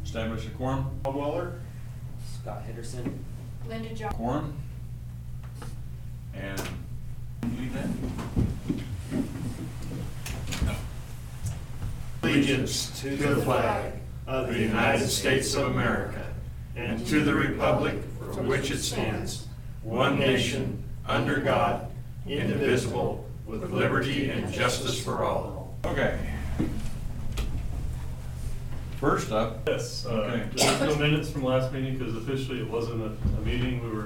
Establish a quorum. Bob Weller. Scott Henderson. Linda Johnson. Quorum. And leave that. Allegiance to the flag of the United States of America and to the republic for which it stands, one nation, under God, indivisible, with liberty and justice for all. Okay. First up. Yes, Okay. there's no minutes from last meeting because officially it wasn't a meeting. We were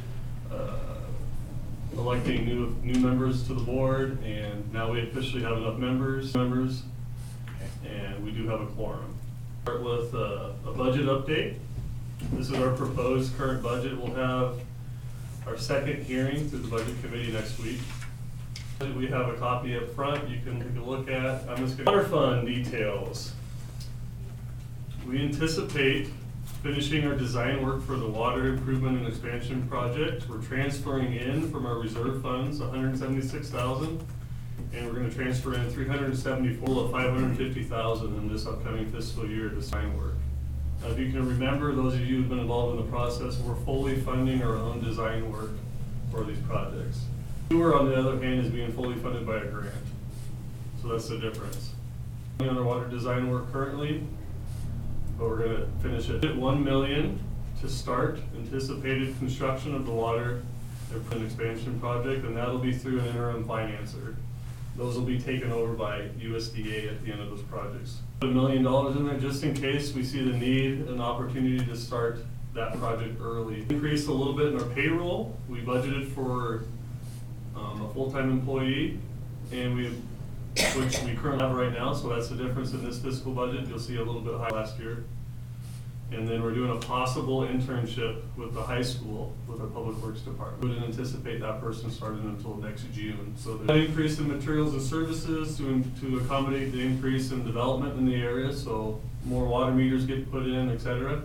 electing new members to the board, and now we officially have enough members, and we do have a quorum. Start with a budget update. This is our proposed current budget. We'll have our second hearing through the budget committee next week. We have a copy up front you can take a look at. I'm just going to water fund details. We anticipate finishing our design work for the water improvement and expansion project. We're transferring in from our reserve funds $176,000, and we're going to transfer in $374 of $550,000 in this upcoming fiscal year to design work. Now, if you can remember, those of you who've been involved in the process, we're fully funding our own design work for these projects. Sewer, on the other hand, is being fully funded by a grant, so that's the difference. On our water design work currently, but we're gonna finish it at $1 million to start anticipated construction of the water and expansion project, and that'll be through an interim financer. Those will be taken over by USDA at the end of those projects. Put $1 million in there just in case we see the need and opportunity to start that project early. Increased a little bit in our payroll. We budgeted for a full-time employee, and which we currently have right now, so that's the difference in this fiscal budget. You'll see a little bit higher last year. And then we're doing a possible internship with the high school with our public works department. We didn't anticipate that person starting until next June. So there's an increase in materials and services to accommodate the increase in development in the area, so more water meters get put in, et cetera.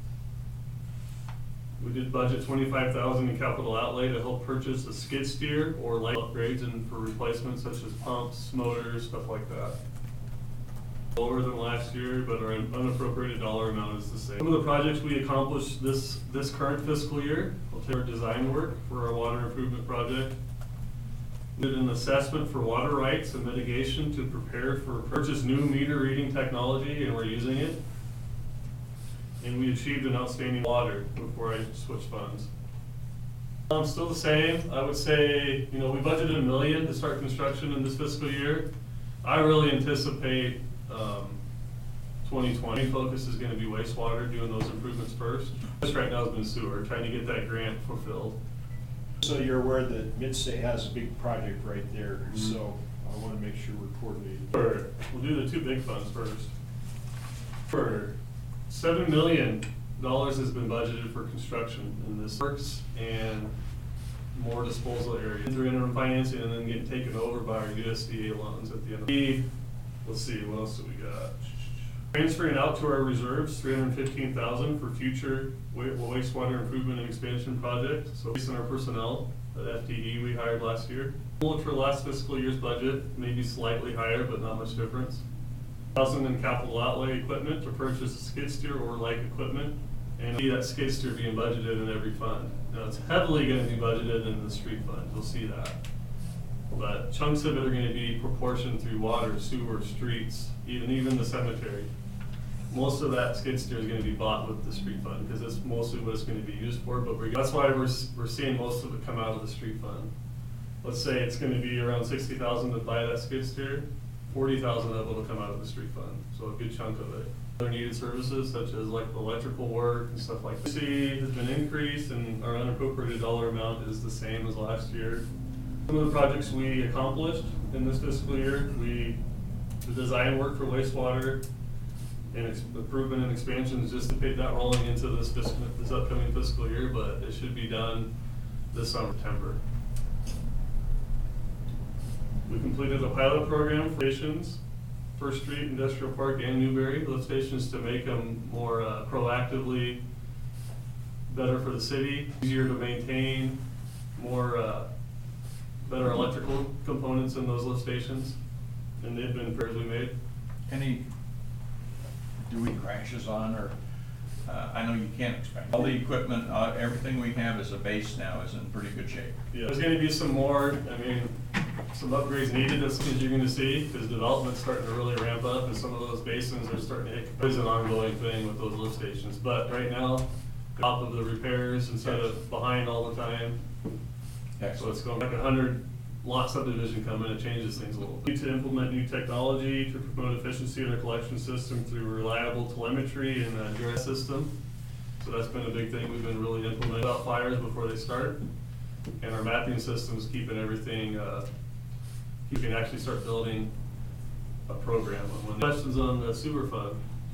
We did budget $25,000 in capital outlay to help purchase a skid steer or light upgrades and for replacements such as pumps, motors, stuff like that. Lower than last year, but our unappropriated dollar amount is the same. Some of the projects we accomplished this current fiscal year, we'll take our design work for our water improvement project. We did an assessment for water rights and mitigation to prepare for purchase new meter reading technology, and we're using it. And we achieved an outstanding water before I switched funds. Still the same. I would say, we budgeted $1 million to start construction in this fiscal year. I really anticipate 2020 focus is going to be wastewater, doing those improvements first. This right now has been sewer, trying to get that grant fulfilled. So you're aware that Midstate has a big project right there, so I want to make sure we're coordinated. We'll do the two big funds first. For $7 million has been budgeted for construction in this works and more disposal areas through interim financing and then getting taken over by our USDA loans at the end of the let's see, what else do we got? Transferring out to our reserves, $315,000 for future wastewater improvement and expansion project. So based on our personnel, the FTE we hired last year. Look for last fiscal year's budget, maybe slightly higher, but not much difference. $1,000 in capital outlay equipment to purchase a skid steer or like equipment, and see that skid steer being budgeted in every fund. Now it's heavily going to be budgeted in the street fund. You'll see that. But chunks of it are going to be proportioned through water, sewer, streets, even the cemetery. Most of that skid steer is going to be bought with the street fund because that's mostly what it's going to be used for. But that's why we're seeing most of it come out of the street fund. Let's say it's going to be around $60,000 to buy that skid steer. 40,000 of it will come out of the street fund, so a good chunk of it. Other needed services such as like electrical work and stuff like that. Has been increased, and our unappropriated dollar amount is the same as last year. Some of the projects we accomplished in this fiscal year, the design work for wastewater and improvement and expansion is just to pay that rolling into this upcoming fiscal year, but it should be done this September. We completed a pilot program for stations, First Street, Industrial Park, and Newberry lift stations to make them more proactively better for the city, easier to maintain, more better electrical components in those lift stations, and they've been fairly made. Any doing crashes on or I know you can't expand. All the equipment, everything we have as a base now is in pretty good shape. Yeah, there's gonna be some more, I mean, some upgrades needed as you're gonna see, because development's starting to really ramp up, and some of those basins are starting to hit. It's an ongoing thing with those lift stations, but right now, top of the repairs instead of behind all the time. So it's going like 100 lot subdivision coming, it changes things a little bit. Need to implement new technology to promote efficiency in our collection system through reliable telemetry and a GIS system. So that's been a big thing we've been really implementing about fires before they start. And our mapping system's keeping everything, you can actually start building a program. Questions on the sewer fund?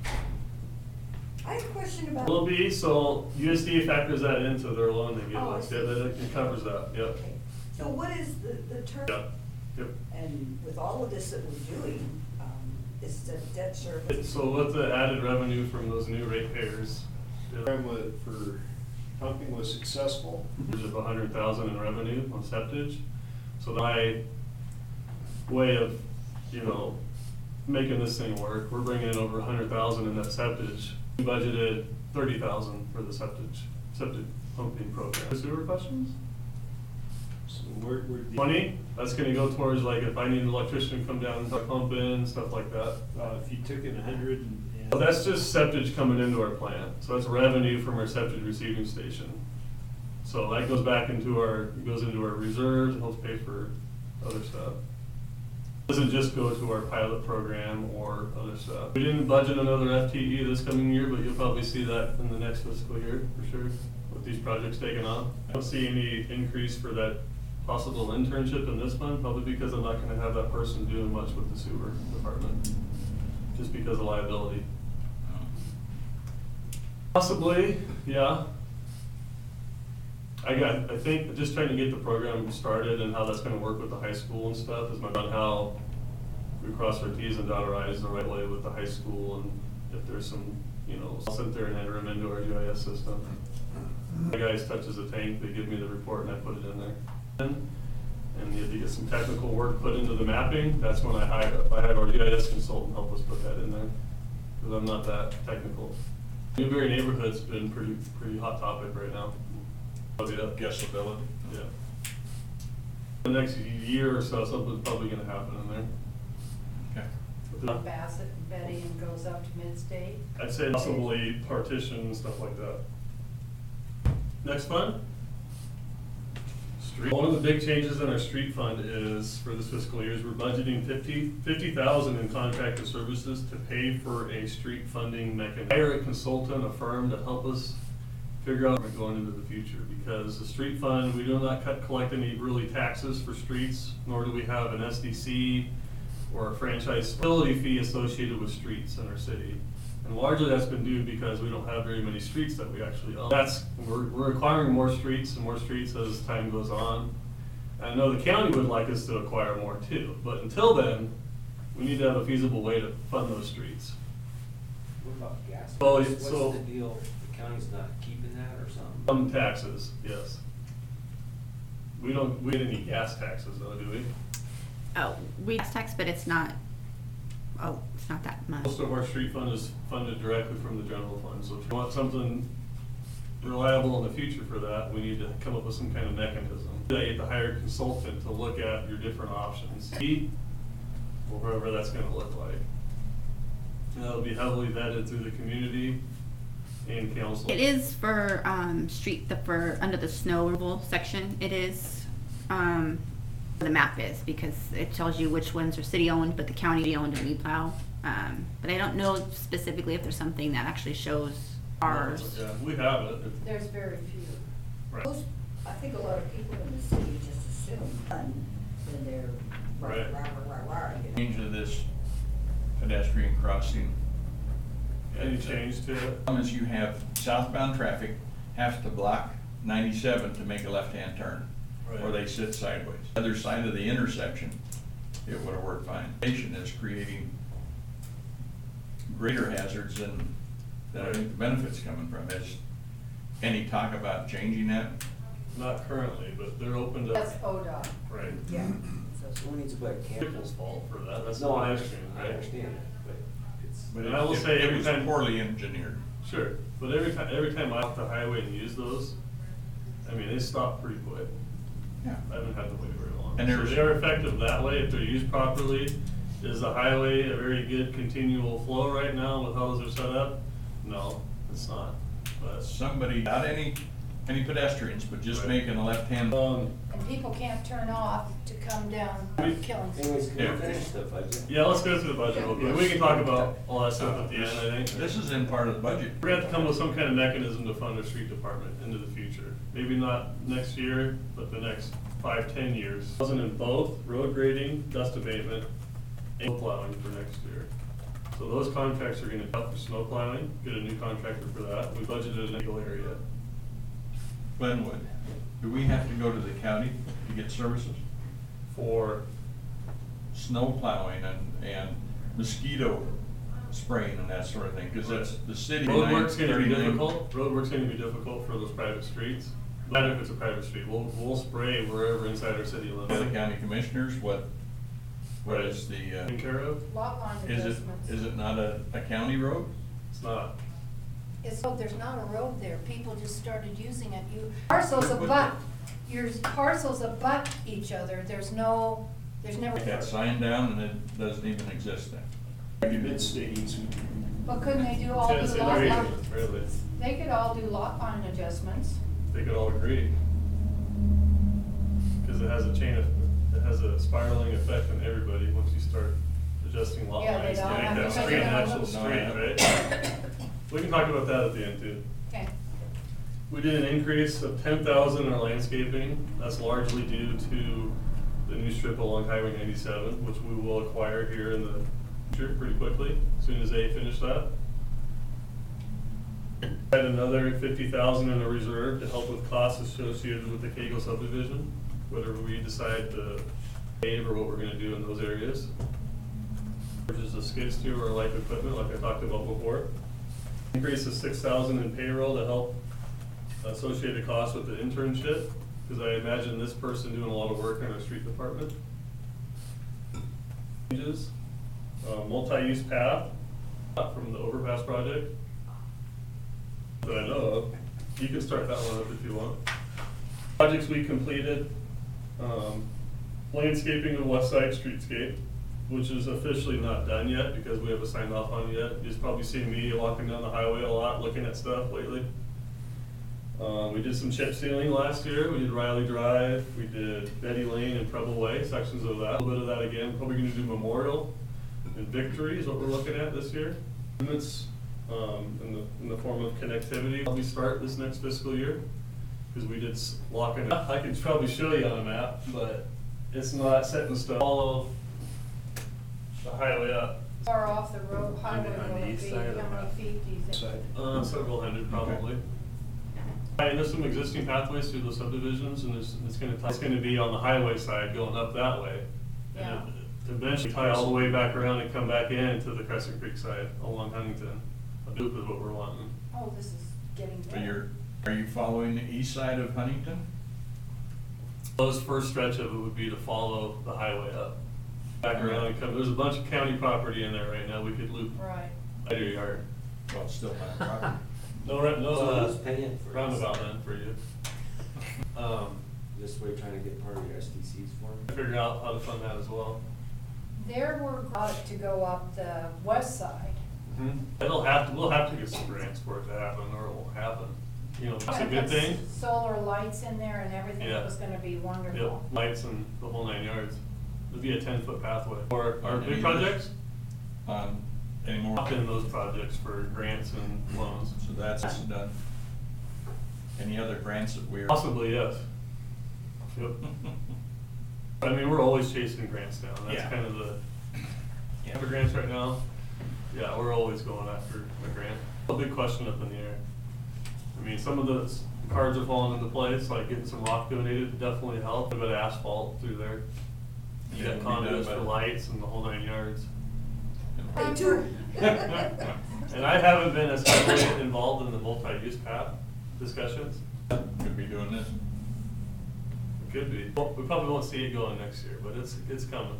I have a question about. Will be, so USDA factors that into their loan they give Oh, I us, see. yeah, that it covers that, yep. Okay. So what is the term? Yep, yep. And with all of this that we're doing, is the debt service? So with the added revenue from those new ratepayers, Program for pumping was successful. there's of 100,000 in revenue on septage. So my way of, making this thing work, we're bringing in over 100,000 in that septage. We budgeted 30,000 for the septic pumping program. Sewer questions? So we're 20, that's gonna go towards like if I need an electrician to come down and pump in, stuff like that. if you took in 100 and. Well, that's just septage coming into our plant, so that's revenue from our septage receiving station. So that goes back into our reserves and helps pay for other stuff. Doesn't just go to our pilot program or other stuff. We didn't budget another FTE this coming year, but you'll probably see that in the next fiscal year, for sure, with these projects taking off. I don't see any increase for that possible internship in this fund, probably because I'm not gonna have that person doing much with the sewer department, just because of liability. Possibly, yeah. I think just trying to get the program started and how that's gonna work with the high school and stuff is on how we cross our Ts and dot our Is the right way with the high school, and if there's some, I'll sit there and enter them into our GIS system. The guys touches the tank, they give me the report and I put it in there. And you have to get some technical work put into the mapping, that's when I have our GIS consultant help us put that in there, because I'm not that technical. Newberry neighborhood's been pretty hot topic right now. Guessability. Yeah. The next year or so, something's probably gonna happen in there. Okay. Bassett and Betty and goes up to Mid-State? I'd say possibly partition, stuff like that. Next fund? Street. One of the big changes in our street fund is, for this fiscal year, is we're budgeting 50,000 in contracted services to pay for a street funding mechanism. Hire a consultant, a firm to help us figure out how we're going into the future, because the street fund, we do not collect any really taxes for streets, nor do we have an SDC or a franchise facility fee associated with streets in our city. And largely that's been due because we don't have very many streets that we actually own. We're acquiring more streets and more streets as time goes on. And I know the county would like us to acquire more too, but until then, we need to have a feasible way to fund those streets. What about gas? Well, What's so- the deal? The county's not keeping that or something? Some taxes, yes. We don't get any gas taxes though, do we? Oh, we tax, but it's not that much. Most of our street fund is funded directly from the general fund, so if you want something reliable in the future for that, we need to come up with some kind of mechanism. You have to hire a consultant to look at your different options, or whatever that's gonna look like. And that'll be heavily vetted through the community and council. It is for, for under the snow removal section, it is, the map is, because it tells you which ones are city-owned, but the county-owned and we plow. But I don't know specifically if there's something that actually shows ours. Yeah, we have it. There's very few. Right. Most, I think a lot of people in the city just assume fun, then they're Right. rah. Change to this pedestrian crossing. Any change to it? As you have southbound traffic have to block 97 to make a left-hand turn, or Right. they sit sideways. Other side of the intersection, it would have worked fine. Station is creating greater hazards than I think the benefits coming from. Is any talk about changing that? Not currently, but they're open to. That's ODOT. Right. Yeah. So who needs to put a camera? People's fault for that, that's No, the I question, understand, I right? understand it, but it's. But I will say it every was time- poorly engineered. Sure, but every time I off the highway and use those, I mean, they stop pretty quick. Yeah. I haven't had to wait very long. And So there's- they are effective that way if they're used properly. Is the highway a very good continual flow right now with how those are set up? No, it's not, but. Somebody, not any pedestrians, but just making a left-hand. And people can't turn off to come down Killings. Anyways, can Yeah. we finish the budget? Yeah, let's go through the budget real quick. We can talk about all that stuff at the end, I think. This is in part of the budget. We're gonna have to come with some kind of mechanism to fund our street department into the future. Maybe not next year, but the next 5-10 years. Wasn't in both road grading, dust abatement, and snow plowing for next year. So those contracts are gonna help for snow plowing, get a new contractor for that. We budgeted an eagle area. Glenwood, do we have to go to the county to get services? For, Snow plowing and mosquito spraying and that sort of thing, because that's the city. road work's gonna be 939. difficult, road work's gonna be difficult for those private streets. No matter if it's a private street, we'll spray wherever inside our city limits. The county commissioners, what is the, Taken care of? Lot line is adjustments. it not a county road? It's not. There's not a road there, people just started using it, parcels abut, your parcels abut each other, there's never. That sign down and it doesn't even exist then. Mid-state easement. But couldn't they all Yeah, it's do in lot their line? easement, really. They could all do lot line adjustments. They could all agree. Cause it has a spiraling effect on everybody once you start adjusting lot Yeah, lines, they'd all to make have that to street take an it out. actual street, right? We can talk about that at the end too. Okay, We did an increase of 10,000 in our landscaping. That's largely due to the new strip along Highway 97, which we will acquire here in the future pretty quickly, as soon as they finish that. Had another 50,000 in a reserve to help with costs associated with the Cagle subdivision, whatever we decide to pave or what we're gonna do in those areas. Purchase a skid steer or light equipment like I talked about before. Increase of 6,000 in payroll to help associated costs with the internship, because I imagine this person doing a lot of work in our street department. Changes, multi-use path from the overpass project that I know of. You can start that one up if you want. Projects we completed, landscaping of West Side Streetscape, which is officially not done yet because we haven't signed off on it yet. You've probably seen me walking down the highway a lot, looking at stuff lately. We did some chip sealing last year. We did Riley Drive, we did Betty Lane and Preble Way, sections of that. A little bit of that again. Probably gonna do Memorial and Victory is what we're looking at this year. Limits, in the form of connectivity. We start this next fiscal year, because we did lock in. I could probably show you on a map, but it's not set in stone. Follow the highway up. far off the road, highway On the will it east be, side of the how many map. feet do you think? Side. Several hundred probably. And there's some existing pathways through those subdivisions, and it's gonna be on the highway side going up that way. And Yeah. eventually tie all the way back around and come back in to the Crescent Creek side along Huntington. A loop is what we're wanting. Oh, this is getting So better. are you following the east side of Huntington? Those first stretch of it would be to follow the highway up. Back around and come, there's a bunch of county property in there right now, we could loop Right. out your yard. Well, it's still not property. So who's paying for it? roundabout then for you. This way trying to get part of your SDCs for me? Figure out how to fund that as well. There were grants to go up the west side. We'll have to get some grants for it to happen, or it won't happen. You know, it's a good Put thing. Solar lights in there and everything, Yeah. it was gonna be Yep, wonderful. lights and the whole 9 yards. It'd be a 10-foot pathway. Or our On big any of projects, Anymore? opt in those projects for grants and loans. So that's done. Any other grants that we're? Possibly, yes. Yep. I mean, we're always chasing grants down. That's Yeah. kind of the grants right now. Yeah, we're always going after a grant. A big question up in the air. I mean, some of the cards are falling into place, like getting some rock donated definitely helped. A bit of asphalt through there. You Yeah, got we conduits done for about- lights and the whole 9 yards. They do. And I haven't been as heavily involved in the multi-use path discussions. Could be doing this. It could be. Well, we probably won't see it going next year, but it's coming.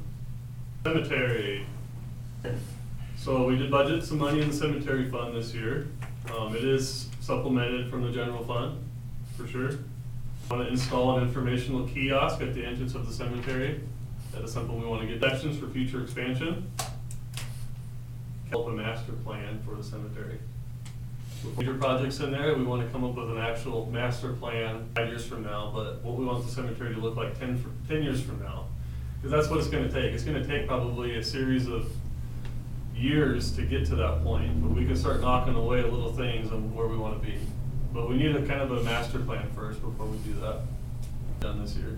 Cemetery. So we did budget some money in the cemetery fund this year. It is supplemented from the general fund, for sure. Want to install an informational kiosk at the entrance of the cemetery. That is something we want to get sections for future expansion. Help a master plan for the cemetery. With major projects in there, we want to come up with an actual master plan 5 years from now, but what we want the cemetery to look like 10 years from now. Because that's what it's going to take. It's going to take probably a series of years to get to that point, but we can start knocking away at little things on where we want to be. But we need a kind of a master plan first before we do that. Done this year.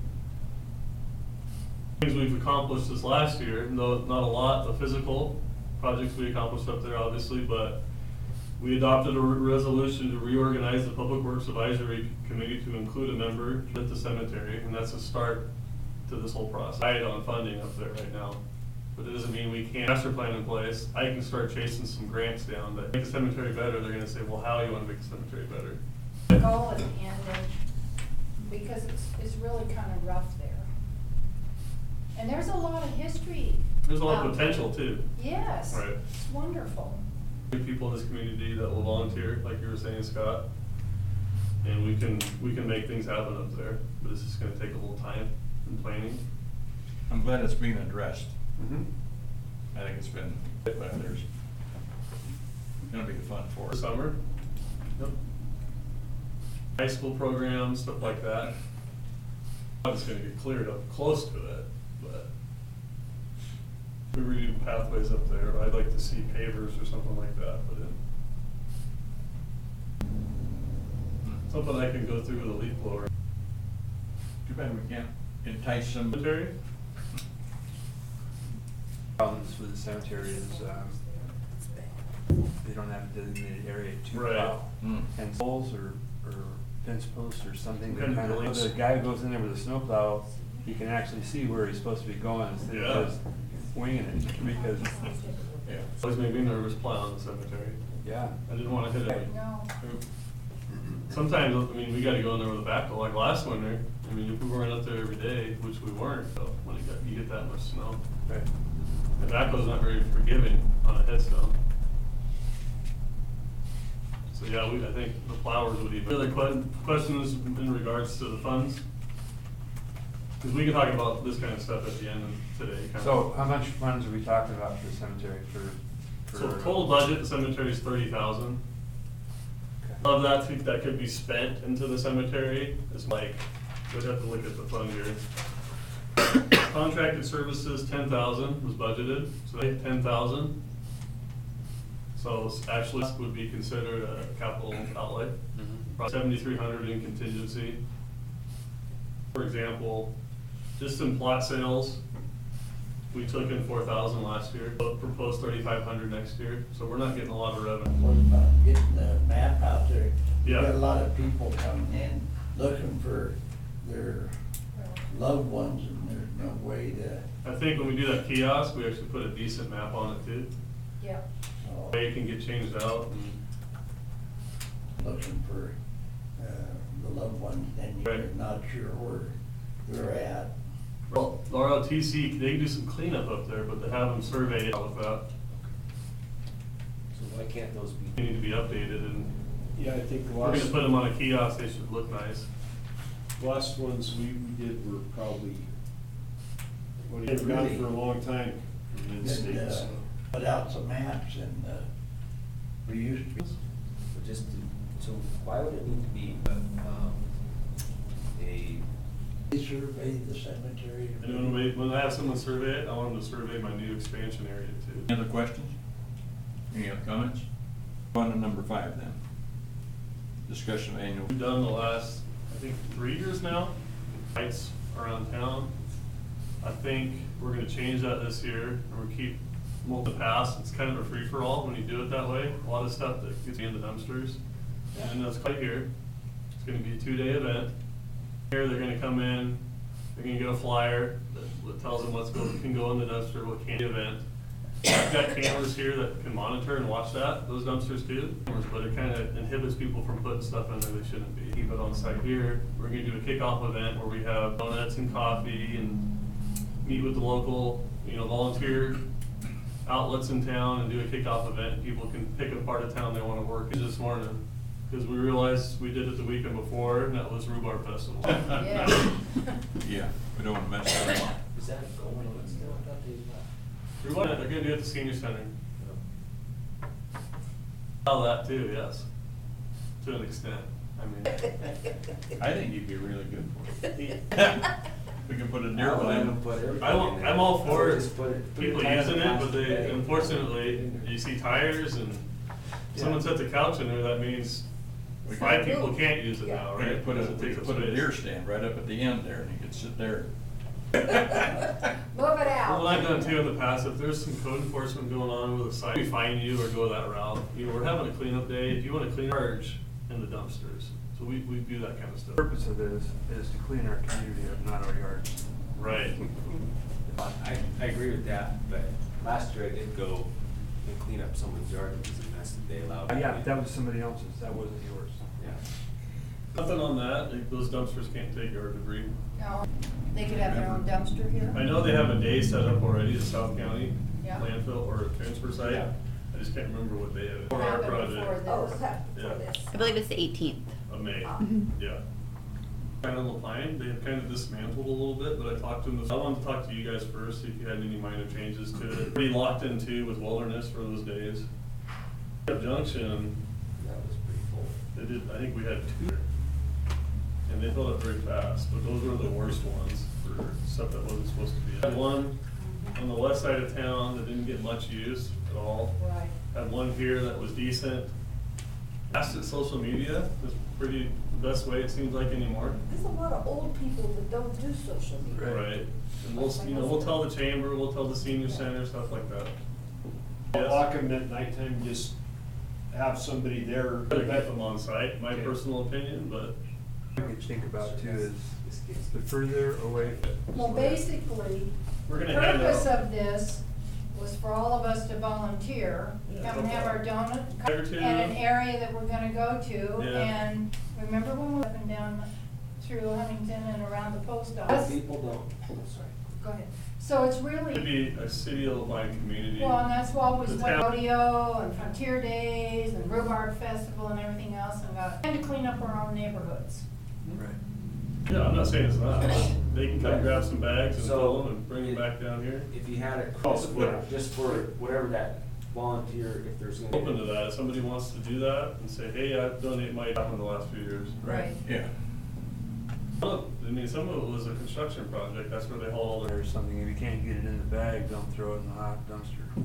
Things we've accomplished this last year, though not a lot of physical projects we accomplished up there, obviously, but we adopted a resolution to reorganize the Public Works Advisory Committee to include a member at the cemetery, and that's a start to this whole process. I on funding up there right now, but it doesn't mean we can't master plan in place. I can start chasing some grants down that make the cemetery better. They're gonna say, well, how do you wanna make the cemetery better? Goal and because it's really kind of rough there. And there's a lot of history. There's a lot of out there. potential too. Yes. Right. It's wonderful. People in this community that will volunteer, like you were saying, Scott. And we can make things happen up there, but it's just gonna take a little time and planning. I'm glad it's being addressed. Mm-hmm. I think it's been, but there's gonna be fun for For it. summer. Yep. High school programs, stuff like that. It's gonna get cleared up close to it, but we redo pathways up there. I'd like to see pavers or something like that put in. Something I can go through with a leaf blower. Too bad we can't entice some. Cemetery? Problems with the cemetery is, they don't have a designated area to Right. plow. Mm. And poles or fence posts or something, that Kind of kind of, delays. the guy who goes in there with a snowplow, he can actually see where he's supposed to be going instead Yeah. of just winging it, because, Yeah. Always made me nervous plowing the cemetery. yeah. I didn't wanna hit it. No. Sometimes, I mean, we gotta go in there with a backhoe, like last winter. I mean, if we weren't up there every day, which we weren't, so when you get that much snow. Right. The backhoe's not very forgiving on a headstone. So yeah, I think the flowers would even. Other questions in regards to the funds? Cause we can talk about this kind of stuff at the end of today. kind of. So how much funds are we talking about for the cemetery for? So total budget, the cemetery is 30,000. Of that, that could be spent into the cemetery, it's like, we'd have to look at the fund here. Contracted services, 10,000 was budgeted, so they had 10,000. So actually, this would be considered a capital outlay. Mhm. About 7,300 in contingency. For example, just in plot sales, we took in 4,000 last year, but proposed 3,500 next year, so we're not getting a lot of revenue. What about getting the map out there? Yeah. We got a lot of people coming in looking for their loved ones, and there's no way to, I think when we do that kiosk, we actually put a decent map on it too. Yeah. so, Way it can get changed out and. looking for, the loved ones, then you're Right. not sure where they're at. Well, the RLTC, they can do some cleanup up there, but they have them surveyed out with that. So why can't those be? They need to be updated and Yeah, I think the we're gonna last, put them on a kiosk, they should look nice. last ones we did were probably, well, It they've been really- for a long time in the United And, States. put out some maps, and, we used to be. So why would it need to be, a They surveyed the cemetery. And when I have someone survey it, I want them to survey my new expansion area too. Any other questions? Any other comments? On to number 5 then. Discussion of annual. We've done the last, I think, 3 years now, lights around town. I think we're gonna change that this year, and we'll keep the past, it's kind of a free-for-all when you do it that way. A lot of stuff that gets in the dumpsters. And that's quite here. It's gonna be a 2-day event. Here, they're gonna come in, they're gonna get a flyer that tells them can go in the dumpster, what can't. Event. I've got cameras here that can monitor and watch those dumpsters too. But it kind of inhibits people from putting stuff in there they shouldn't be. Keep it on site here. We're gonna do a kickoff event where we have donuts and coffee and meet with the local, volunteer outlets in town and do a kickoff event. People can pick a part of town they wanna work in this morning. Cause we realized we did it the weekend before, and that was Rhubarb Festival. Yeah. Yeah, we don't wanna mess that up. Is that going on still? I thought they left. Rhubarb, they're gonna do it at the senior center. Oh, that too, yes. To an extent, I mean. I think you'd be really good for it. We can put a deer lamp. I'm all for Just put it- put people it using it, but plastic they, bag. unfortunately, you see tires and someone sets a couch in there, that means We 5 could- people can't use it now, We right? could put a, Because it we takes could up put a space. deer stand right up at the end there, and you could sit there. Move it out. Well, I've done too in the past, if there's some code enforcement going on with a site, we fine you or go that route. You know, we're having a cleanup day, if you wanna clean charge in the dumpsters, so we do that kind of stuff. The purpose of this is to clean our community up, not our yards. Right. I agree with that, but last year I did go and clean up someone's yard, it was a mess that they allowed. Yeah, but that was somebody else's, that wasn't yours. Yeah. Nothing on that, like, those dumpsters can't take yard debris. No, they could have their own dumpster here. I know they have a day set up already at South County Yeah. landfill or transfer site. Yeah. I just can't remember what day it is. For our Happened before project Oh, this. that, for Yeah. this. I believe it's the 18th. of May, Mhm. yeah. Kind of Lapine, they have kind of dismantled a little bit, but I talked to them, I wanted to talk to you guys first, see if you had any minor changes to it. Pretty locked in too with Wilderness for those days. Junction, That was pretty full. they did, I think we had 2. And they filled up very fast, but those were the worst ones for stuff that wasn't supposed to be. Had one on the west side of town that didn't get much use at all. Right. Had one here that was decent. Asked at social media is pretty, the best way it seems like anymore. There's a lot of old people that don't do social media. Right. And we'll, you know, we'll tell the chamber, we'll tell the senior center, stuff like that. Yes. Lock them at nighttime, just have somebody there. Better keep them on site, my Okay. personal opinion, but What I could think about too is the further away. Well, basically, we're the gonna hand purpose out. of this was for all of us to volunteer, come and have our donut, Or two. and an area that we're gonna go to, Yeah. and remember when we were up and down through Huntington and around the post office? People don't, oh, sorry. Go ahead. So it's To really, be a city of Lapine community. well, and that's why we The went town- rodeo and Frontier Days and Rhubarb Festival and everything else, and to clean up our own neighborhoods. Right. Yeah, I'm not saying it's not. They can come grab some bags and So, fill them and bring them back down here. If you had a Oh, just yeah. for whatever that volunteer, if there's gonna be. Open to that, if somebody wants to do that and say, hey, I've donated my time in the last few years. Right. Yeah. Well, I mean, some of it was a construction project, that's where they haul all their. Or something, if you can't get it in the bag, don't throw it in the hot dumpster.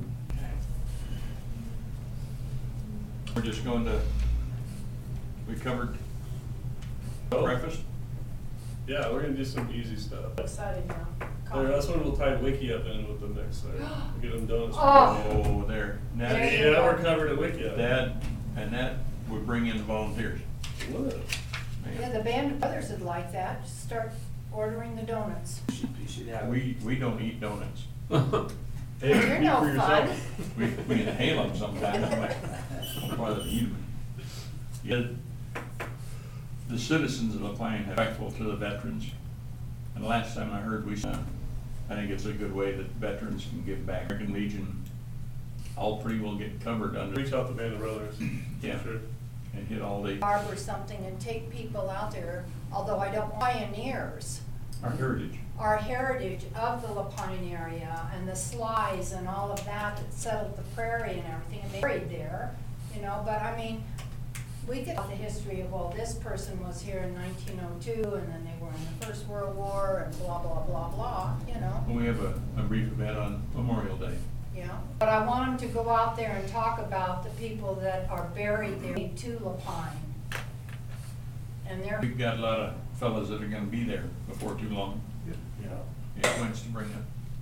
We're just going to, we covered breakfast? Yeah, we're gonna do some easy stuff. Excited now. There, that's when we'll tie Wiki up in with the mix there. We'll get them donuts. Oh. Oh, there. Now, There you Yeah, go. we're covered at Wiki up. That, and that would bring in volunteers. Would. Yeah, Man. the Band of Brothers would like that, just start ordering the donuts. You should have. We don't eat donuts. Hey, You're speak no for yourself. fun. We inhale them sometimes, but rather than eat them. Yeah, the citizens of Lapine are respectful to the veterans. And the last time I heard, I think it's a good way that veterans can give back. American Legion, all three will get covered under. Reach out to Band of Brothers. Yeah. Sure. And hit all the, Barb or something and take people out there, although I don't pioneers, our heritage. our heritage of the Lapine area and the slides and all of that that settled the prairie and everything and they buried there, you know, but I mean, we could tell the history of, well, this person was here in 1902 and then they were in the First World War and blah, blah, blah, blah, you know? And we have a brief event on Memorial Day. Yeah, but I want them to go out there and talk about the people that are buried there to Lapine. And they're. We've got a lot of fellas that are gonna be there before too long. Yeah. Yeah, wants to bring up.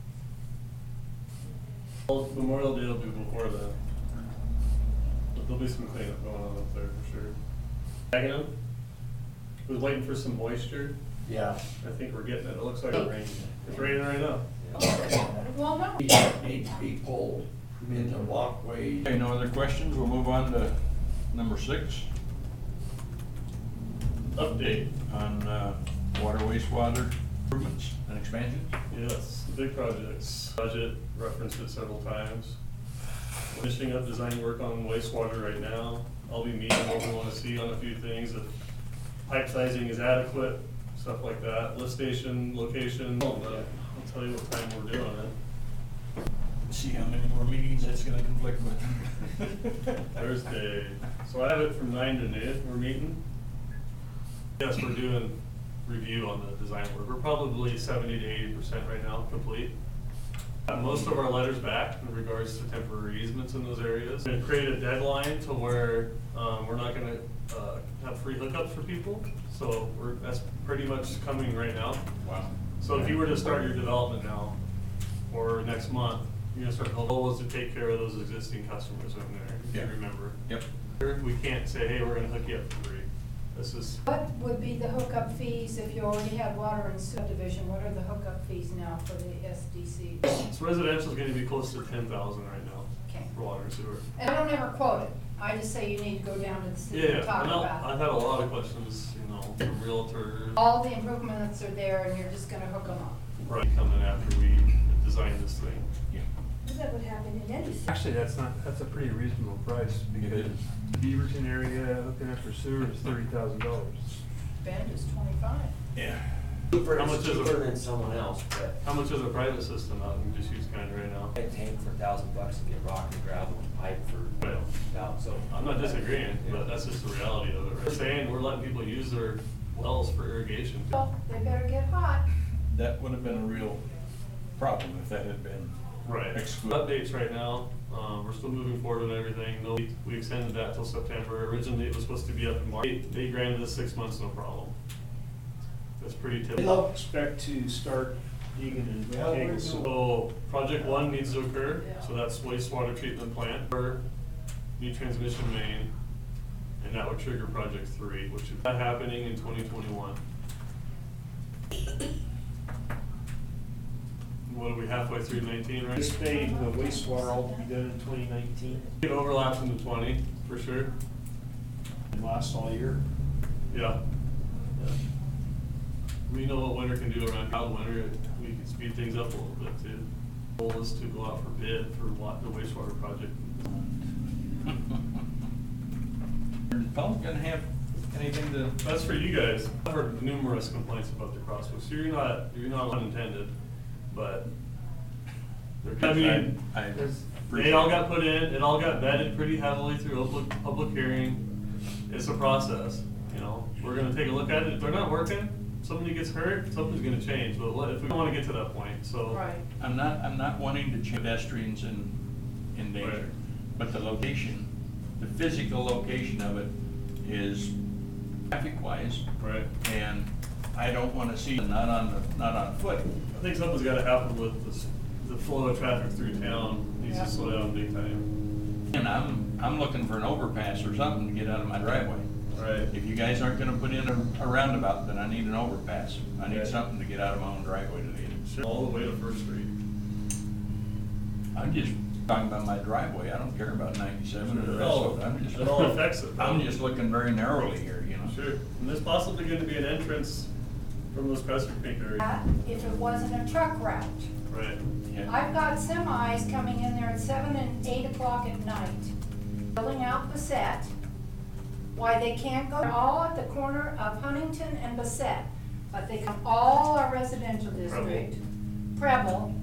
Well, Memorial Day will be before that. But there'll be some cleanup going on up there for sure. Again, we're waiting for some moisture. Yeah. I think we're getting it. It looks like it's raining. It's raining right now. Well, no. Need to be pulled in the walkway. Okay, no other questions? We'll move on to number 6 Update. on water wastewater improvements and expansions. Yes, the big projects. Budget, referenced it several times. Finishing up design work on wastewater right now. I'll be meeting what we wanna see on a few things, if pipe sizing is adequate, stuff like that, lift station, location, I'll tell you what time we're doing it. See how many more meetings that's gonna conflict with. Thursday, so I have it from 9 to noon, we're meeting. Yes, we're doing review on the design work, we're probably 70 to 80% right now complete. Most of our letters back in regards to temporary easements in those areas. We're gonna create a deadline to where, we're not gonna, have free hookups for people, so that's pretty much coming right now. Wow. So if you were to start your development now, or next month, you're gonna start, the goal is to take care of those existing customers in there, if you Yeah. remember. Yep. We can't say, hey, we're gonna hook you up for free. This is, What would be the hookup fees if you already had water and subdivision? What are the hookup fees now for the SDC? so residential's gonna be close to 10,000 right now Okay. for water and sewer. And I don't ever quote it. I just say you need to go down to the city Yeah, and talk and about I've it. had a lot of questions, you know, from realtors. All the improvements are there and you're just gonna hook them up. Right, coming after we design this thing. Yeah. That would happen in any city. Actually, that's a pretty reasonable price, because Beaverton area hooking up for sewer is $30,000. Bend is 25. Yeah. How much is Cheaper a, than someone else, but how much is a private system out in just use kind right now? I tank for $1,000 and get rock and gravel and pipe for, Well, now, so. I'm not disagreeing, but that's just the reality of it. We're saying we're letting people use their wells for irrigation. Well, they better get hot. That would have been a real problem if that had been. Right. Excellent. Updates right now, we're still moving forward with everything. No, we extended that till September. Originally, it was supposed to be up in March. They granted us 6 months, no problem. That's pretty typical. Expect to start digging and Yeah, we're taking doing- So, project one needs to occur, so that's wastewater treatment plant, or new transmission main, and that would trigger project three, which is that happening in 2021. What are we, halfway through 19, right? Anticipating the wastewater all to be done in 2019 It overlaps into 20, for sure. and last all year. Yeah. We know what winter can do around cold winter, we can speed things up a little bit too. Goal is to go out for bid for the wastewater project. Is Paul gonna have anything to? That's for you guys. I've heard numerous complaints about the crosswalks. You're not unintended, but I mean, they all got put in, it all got vetted pretty heavily through public hearing. It's a process, you know. We're gonna take a look at it. If they're not working, somebody gets hurt, something's gonna change. But if we don't wanna get to that point, so. Right. I'm not wanting to change pedestrians in danger, Right. but the location, the physical location of it is traffic-wise, Right. and I don't wanna see it not on foot. I think something's gotta happen with the flow of traffic through town. Needs to slow down big time. And I'm looking for an overpass or something to get out of my driveway. Right. If you guys aren't gonna put in a roundabout, then I need an overpass. I need Right. something to get out of my own driveway to the. All the way to First Street. I'm just talking about my driveway, I don't care about 97 or the rest of it, I'm just. It all affects it. I'm just looking very narrowly here, you know? Sure. And there's possibly gonna be an entrance from those Crescent Creek areas. If it wasn't a truck route. Right. Yeah. I've got semis coming in there at 7 and 8 o'clock at night, filling out Bassett. Why they can't go, they're all at the corner of Huntington and Bassett, but they come all our residential district, Preble,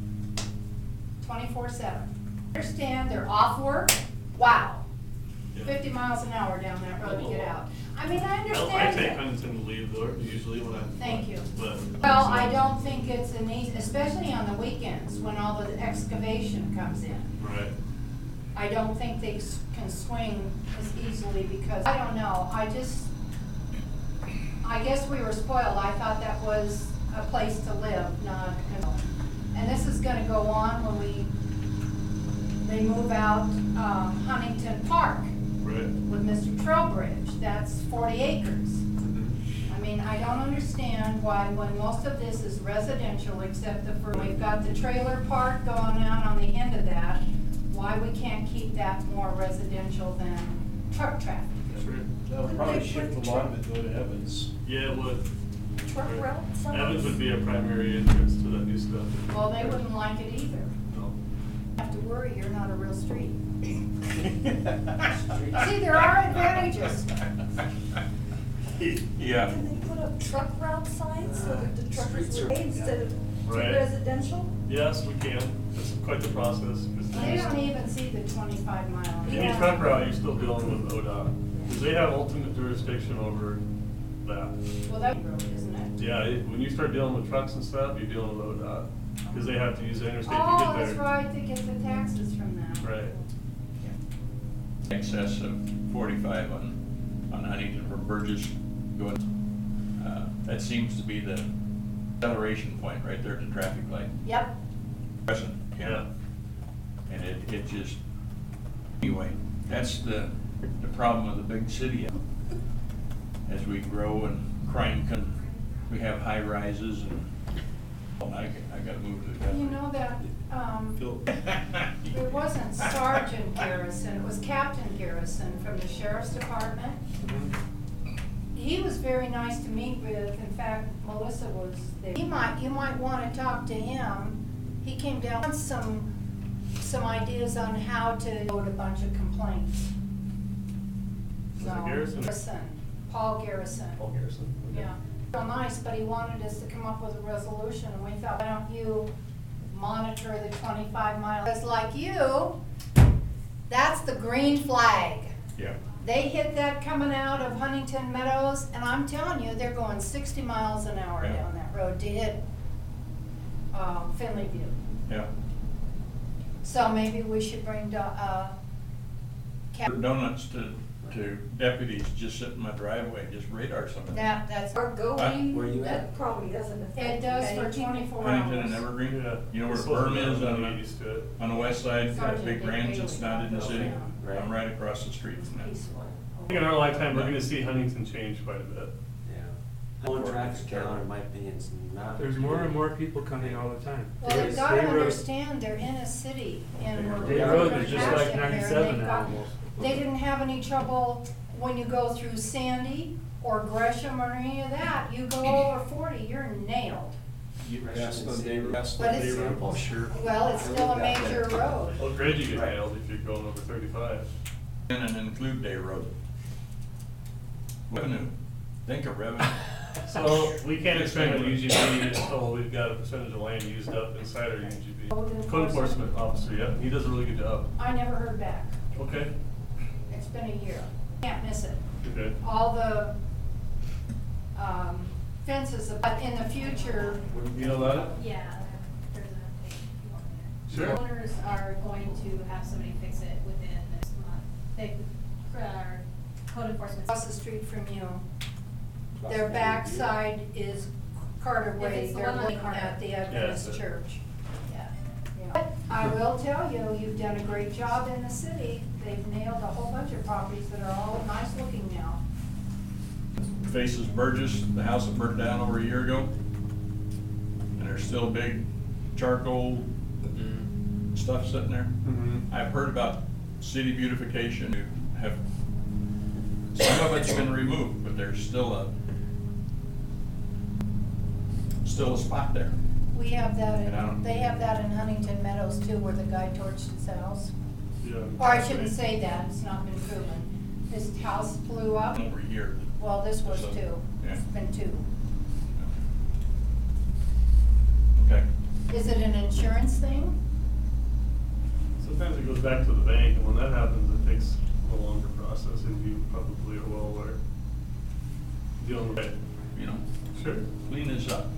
24/7. Understand, they're off work, wow, Yeah. 50 miles an hour down that road to get out. I mean, I I understand take that. Huntington to leave though, usually when I. Thank you. But. Well, I don't think it's an easy, especially on the weekends when all the excavation comes in. Right. I don't think they can swing as easily because, I don't know, I guess we were spoiled. I thought that was a place to live, not, you know. And this is gonna go on when they move out, Huntington Park Right. with Mr. Trowbridge. That's 40 acres. I mean, I don't understand why, when most of this is residential, except we've got the trailer park going out on the end of that, why we can't keep that more residential than truck traffic. Sure. That'll Would probably they shift put a lot of it though to Evans. Yeah, it would. Truck Right. route, some of Evans us. would be a primary entrance to that new stuff. Well, they wouldn't like it either. No. Have to worry, you're not a real real street. See, there are advantages. Yeah. Can they put up truck route signs so that the truckers will pay instead of to Right. residential? Yes, we can. It's quite the process. 'Cause They don't even see the 25 mile. any truck route, you're still dealing with ODOT. 'Cause they have ultimate jurisdiction over that. Well, that's road, isn't it? Yeah, when you start dealing with trucks and stuff, you're dealing with ODOT. Because they have to use the interstate to Oh, get there. that's right, they get the taxes from that. Right. Excess of 45 on Huntington from Burgess going, that seems to be the acceleration point right there at the traffic light. Yep. Present, Yeah. And it just, anyway, that's the problem of the big city. As we grow and crime comes, we have high rises and, well, I gotta move to the country. You know that, it wasn't Sergeant Garrison, it was Captain Garrison from the Sheriff's Department. He was very nice to meet with, in fact, Melissa was there. You might wanna talk to him. He came down with some ideas on how to load a bunch of complaints. Was it Garrison? Paul Garrison. Paul Garrison. Okay. Yeah, real nice, but he wanted us to come up with a resolution, and we thought, why don't you monitor the 25 miles? Because like you, that's the green flag. Yeah. They hit that coming out of Huntington Meadows, and I'm telling you, they're going 60 miles an hour Yeah. down that road to hit Finley View. Yeah. So maybe we should bring Donuts to deputies just sit in my driveway, and just radar something. that's, Or going, Where you that probably doesn't affect. it does for anything. 24 Huntington and hours. Evergreen, Yeah. you know where It's the berm supposed to is be on get used to it. on the west side, that Sergeant big Dick ranch Bailey that's not in the got city? those, yeah. I'm right across the street from that. Peaceful. I think in our lifetime, we're gonna see Huntington change quite a bit. Yeah. Whole traffic down, in my opinion, is not. There's more and more people coming all the time. Well, they've Day- got to Day road- understand they're in a city and we're. Day we're road is just like fantastic here, and 97 they've now got- almost. They didn't have any trouble when you go through Sandy or Gresham or any of that. You go over 40, you're nailed. That's the day, that's the But day it's- road. Oh, sure. Well, it's still a major road. Well, great you get nailed if you're going over 35. And include Day Road. Revenue, think of revenue. So we can't expand on UGB until we've got a percentage of land used up inside our UGB. Code enforcement officer, yeah, he does a really good job. I never heard back. Okay, It's been a year. Can't miss it. okay. All the fences, but in the future, You know about it? Yeah, there's an update. Sure. Owners are going to have somebody fix it within this month. They, our code enforcement. across the street from you, their backside is Carter If Way. it's the They're one on looking Carter. at the Adventist Yes. church. Yeah. But I will tell you, you've done a great job in the city. They've nailed a whole bunch of properties that are all nice looking now. Faces Burgess, the house that burned down over a year ago. And there's still big charcoal stuff sitting there. Mm-hmm. I've heard about city beautification, who have, some of it's been removed, but there's still a spot there. We have that And I don't- in, they have that in Huntington Meadows too, where the guy torched his house. Yeah. Or I shouldn't say that, it's not been proven. His house blew up. Over a year. Well, this was So, two. yeah. It's been two. Okay. Is it an insurance thing? Sometimes it goes back to the bank, and when that happens, it takes a longer process, and you probably are well aware. Dealing with it. You know, Sure. clean this up.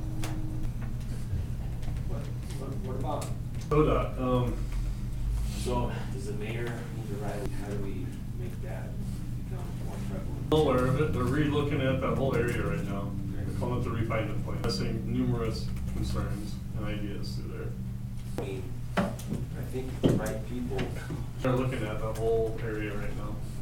What about, ODOT, so does the mayor need to write, how do we make that become more prevalent? well aware of it, they're re-looking at that whole area right now. They're calling it the refinement plan, addressing numerous concerns and ideas through there. I mean, I think the right people. They're looking at that whole area right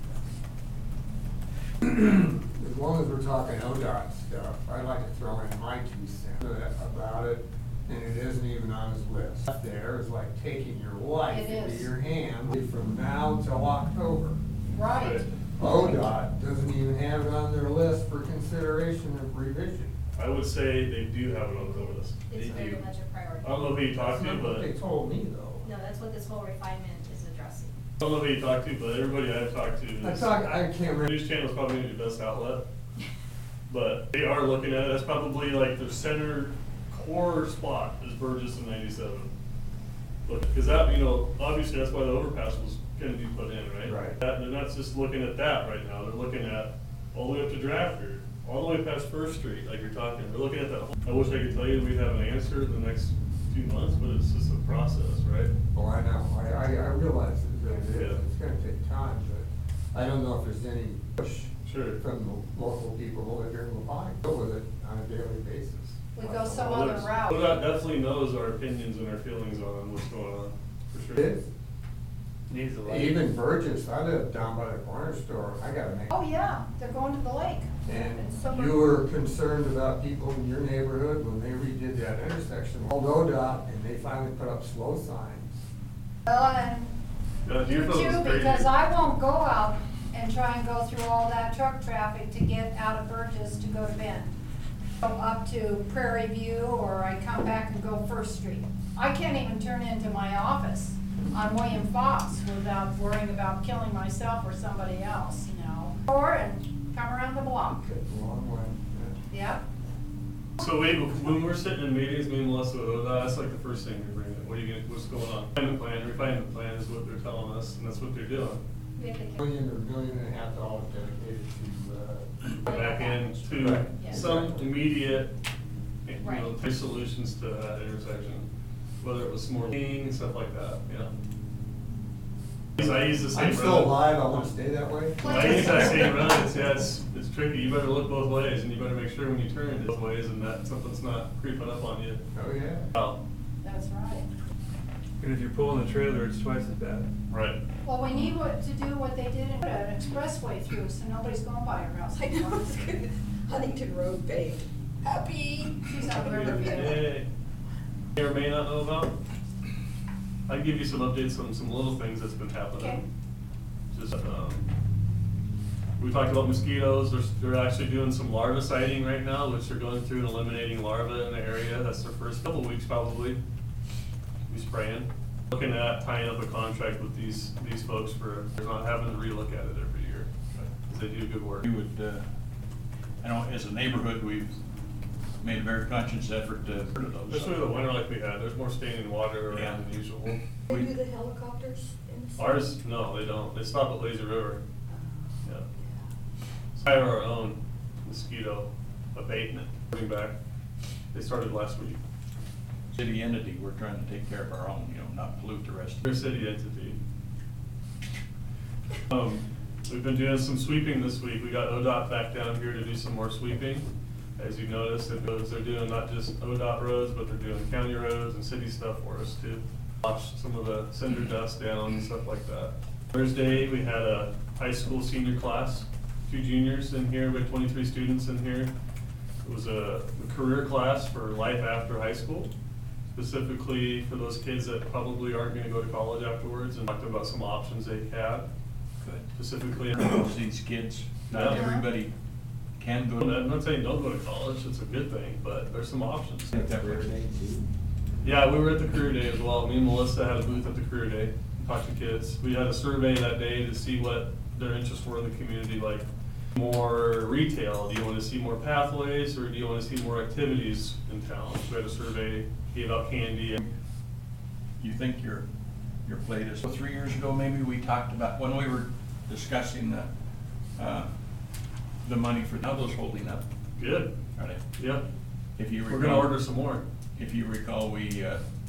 now. As long as we're talking ODOT stuff, I'd like to throw in my 2 cents about it, and it isn't even on his list. Up there is like taking your life It into is. your hand from now till October. Right. ODOT doesn't even have it on their list for consideration of revision. I would say they do have it on their list. It's They very do. much a priority. I don't know who you talked That's to, not what they but told me though. No, that's what this whole refinement is address it. I don't know who you talked to, but everybody I've talked to. I can't remember. News channel's probably the best outlet. But they are looking at it, that's probably like their center core spot is Burgess and 97. Look, because that, you know, obviously that's why the overpass was gonna be put in, right? Right. They're not just looking at that right now, they're looking at all the way up to Drafter, all the way past First Street, like you're talking, they're looking at that whole. I wish I could tell you we'd have an answer in the next few months, but it's just a process, right? Oh, I know, I realize that it is, Yeah. it's gonna take time, but I don't know if there's any push Sure. from the local people who live here in LaPine, deal with it on a daily basis. We go some Well, other there's- route. ODOT definitely knows our opinions and our feelings on what's going on, for It sure. is. Needs a lot. Even Burgess, I live down by the corner store, I gotta make. Oh, yeah, they're going to the lake. And summer- you were concerned about people in your neighborhood when they redid that intersection, called ODOT, and they finally put up slow signs. Well, and Yeah, you Deerfield is too, crazy. because I won't go out and try and go through all that truck traffic to get out of Burgess to go to Bend. Go up to Prairie View, or I come back and go First Street. I can't even turn into my office on William Fox without worrying about killing myself or somebody else, you know? Or, and come around the block. It's a long way, yeah. Yep. So wait, when we're sitting in meetings, me and Melissa, that's like the first thing we bring up. What are you gonna, what's going on? Refinement plan is what they're telling us, and that's what they're doing. We have to get- $1 million and a half dedicated to, Back into Right. Yeah. some immediate, you know, Right. solutions to that intersection. Whether it was more lean and stuff like that, yeah. Because I use the same I'm road. still alive, I wanna stay that way. I use that same road, it's tricky, you better look both ways, and you better make sure when you turn both ways, and that something's not creeping up on you. Oh, yeah. Oh, That's right. And if you're pulling the trailer, it's twice as bad. right. Well, we need to do what they did and put an expressway through, so nobody's going by our house. I know, it's good. Huntington Road paved. Happy. She's on Riverview. Yay. May or may not know about. I can give you some updates on some little things that's been happening. Okay. Just, we talked about mosquitoes, they're actually doing some larva sighting right now, which they're going through and eliminating larvae in the area, that's their first couple weeks probably. Be spraying, looking at tying up a contract with these folks for not having to relook at it every year, because they do good work. We would, I know as a neighborhood, we've made a very conscious effort to get rid of those. Especially the winter like we had, there's more standing water Yeah. around than usual. They do the helicopters in the. Ours, no, they don't, they stop at Lazy River. Yeah. I have our own mosquito abatement coming back. They started last week. City entity, we're trying to take care of our own, you know, not pollute the rest of They're it. a city entity. We've been doing some sweeping this week. We got ODOT back down here to do some more sweeping. As you noticed, they're doing not just ODOT roads, but they're doing county roads and city stuff for us too. Wash some of the cinder dust down and stuff like that. Thursday, we had a high school senior class, 2 juniors in here, we had 23 students in here. It was a career class for life after high school, specifically for those kids that probably aren't gonna go to college afterwards, and talked about some options they have, Good. specifically. These kids, not Yeah. everybody can go. I'm not saying don't go to college, it's a good thing, but there's some options. That works. Yeah, we were at the career day as well. Me and Melissa had a booth at the career day, talked to kids. We had a survey that day to see what their interests were in the community, like more retail. Do you want to see more pathways, or do you want to see more activities in town? So we had a survey, gave out candy. You think your plate is, 3 years ago, maybe we talked about, when we were discussing the money for, how those holding up? Good, Are they? yep. If you We're recall. gonna order some more. If you recall, we,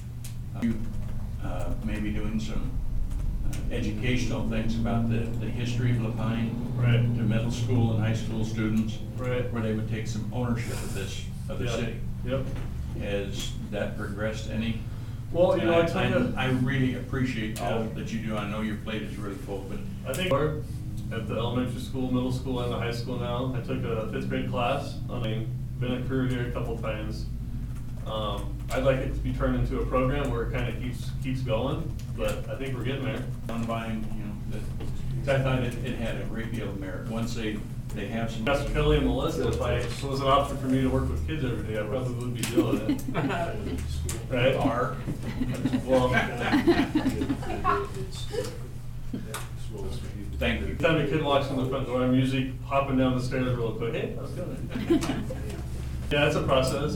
maybe doing some educational things about the history of Lapine. Right. To middle school and high school students. Right. Where they would take some ownership of this, of the Yeah. city. Yep. Has that progressed any? Well, you know, I tell you. I really appreciate all Yeah. that you do. I know your plate is really full, but I think at the elementary school, middle school, and the high school now, I took a 5th grade class. Been at career here a couple times. I'd like it to be turned into a program where it kind of keeps going, but I think we're getting there. combined, you know, that, I thought it had a great deal of merit. Once they have some. Ask Kelly and Melissa, if it was an option for me to work with kids every day, I probably would be doing it. Right? Are. Well, Thank you. Every time a kid walks in the front door, I'm usually hopping down the stairs real quick. Hey, how's it going? Yeah, it's a process.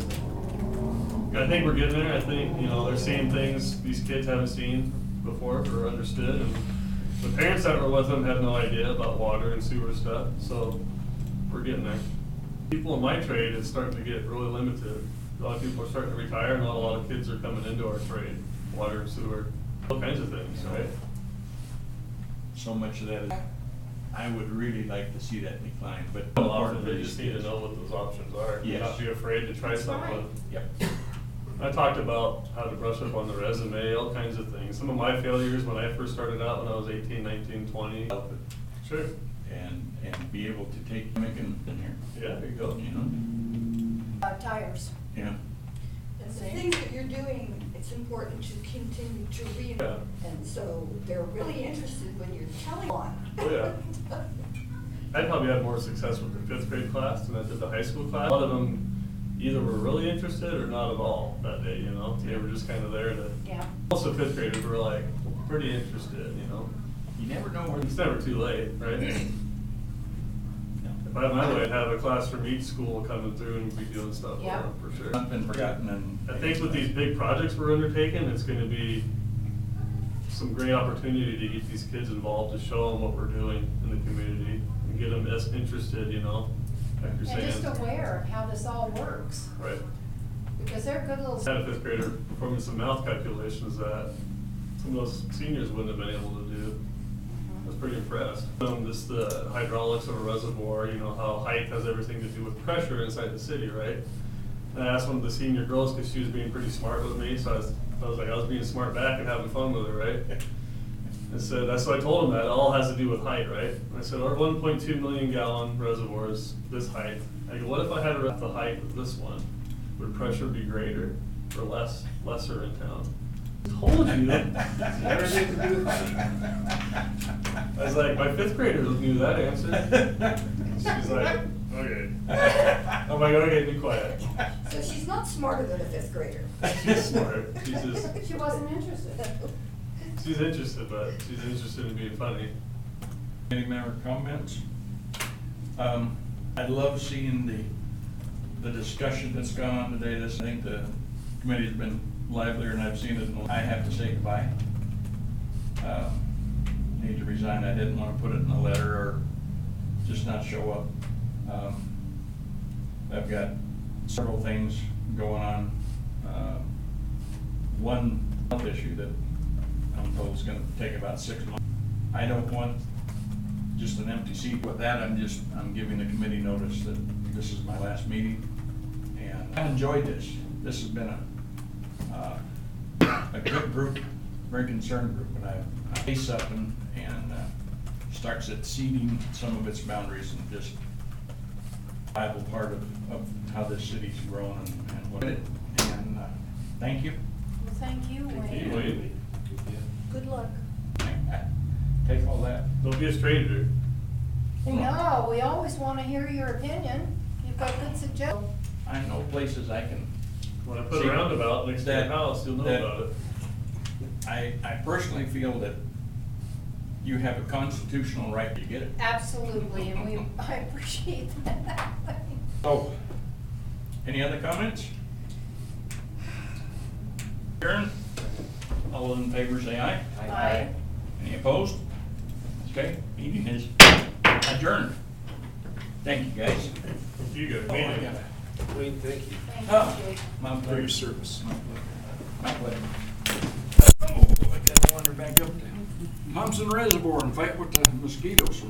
I think we're getting there. I think, they're seeing things these kids haven't seen before or understood. And the parents that were with them had no idea about water and sewer stuff. So we're getting there. People in my trade, it's starting to get really limited. A lot of people are starting to retire, and not a lot of kids are coming into our trade. Water and sewer, all kinds of things, right? So much of that is, I would really like to see that decline, but. Often they just need to know what those options are. Yes. Not be afraid to try That's something. right. Yep. I talked about how to brush up on the resume, all kinds of things. Some of my failures when I first started out when I was 18, 19, 20. Sure. And be able to take Michigan in here. Yeah, there you go. Tires. Yeah. And the things that you're doing, it's important to continue to read. Yeah. And so they're really interested when you're telling on. Oh, yeah. I probably had more success with the 5th grade class than I did the high school class. A lot of them either were really interested or not at all that day, They were just kind of there to. Yeah. Also 5th graders were like pretty interested, You never know where. It's never too late, right? If I had my way, I'd have a class from each school coming through and be doing stuff Yeah. for sure. Not been forgotten and. I think with these big projects we're undertaking, it's gonna be some great opportunity to get these kids involved, to show them what we're doing in the community and get them as interested, like you're And just saying. aware of how this all works, Right. because they're good little. I had a 5th grader performing some math calculations that some of those seniors wouldn't have been able to do. I was pretty impressed. Just the hydraulics of a reservoir, how height has everything to do with pressure inside the city, right? And I asked one of the senior girls, because she was being pretty smart with me, so I was being smart back and having fun with her, right? I said, so I told him that it all has to do with height, right? And I said, our 1.2 million gallon reservoir is this height. I go, what if I had the height of this one? Would pressure be greater or lesser in town? Told you. Everything to do with height. I was like, my 5th graders knew that answer. She's like, okay. I'm like, okay, be quiet. So she's not smarter than a 5th grader. She's smart. She's just, She wasn't interested. she's interested, but she's interested in being funny. Any member comments? I love seeing the discussion that's gone on today. I think the committee's been livelier and I've seen it. I have to say goodbye. Need to resign. I didn't want to put it in a letter or just not show up. I've got several things going on. One health issue that I'm told is going to take about 6 months. I don't want just an empty seat. With that, I'm giving the committee notice that this is my last meeting. And I enjoyed this. This has been a good group, very concerned group, and I face up and starts exceeding some of its boundaries and just a vital part of how this city's grown and what it. And thank you. Well, thank you, Thank you, Wayne. Wayne. Good luck. Take all that. Don't be a stranger. No, we always want to hear your opinion. You've got good suggestions. I know places I can. When I put a roundabout next to your That- house, you'll know that- about it. I personally feel that you have a constitutional right to get it. Absolutely, and I appreciate that. Oh, any other comments? Karen, all in favor say aye. Aye. Any opposed? Okay, meeting is adjourned. Thank you, guys. You go. Oh, I gotta- Wayne, thank you Thank Oh, you, Jake. my for your pleasure. service. My pleasure. Oh, I gotta wander back up to Munson Reservoir and fight with the mosquitoes.